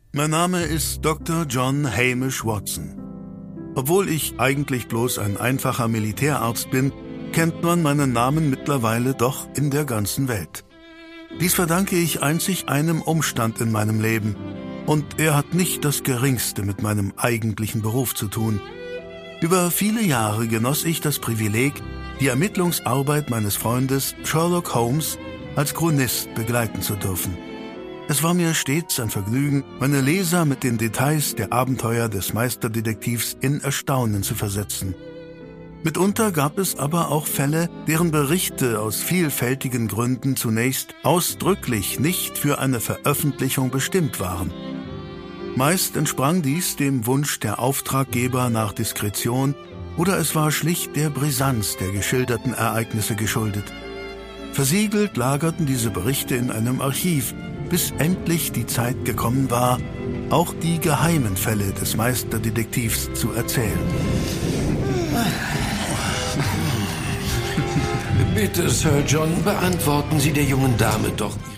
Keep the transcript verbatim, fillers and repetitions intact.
Mein Name ist Doktor John Hamish Watson. Obwohl ich eigentlich bloß ein einfacher Militärarzt bin, kennt man meinen Namen mittlerweile doch in der ganzen Welt. Dies verdanke ich einzig einem Umstand in meinem Leben, und er hat nicht das Geringste mit meinem eigentlichen Beruf zu tun. Über viele Jahre genoss ich das Privileg, die Ermittlungsarbeit meines Freundes Sherlock Holmes als Chronist begleiten zu dürfen. Es war mir stets ein Vergnügen, meine Leser mit den Details der Abenteuer des Meisterdetektivs in Erstaunen zu versetzen. Mitunter gab es aber auch Fälle, deren Berichte aus vielfältigen Gründen zunächst ausdrücklich nicht für eine Veröffentlichung bestimmt waren. Meist entsprang dies dem Wunsch der Auftraggeber nach Diskretion oder es war schlicht der Brisanz der geschilderten Ereignisse geschuldet. Versiegelt lagerten diese Berichte in einem Archiv, bis endlich die Zeit gekommen war, auch die geheimen Fälle des Meisterdetektivs zu erzählen. Bitte, Sir John, beantworten Sie der jungen Dame doch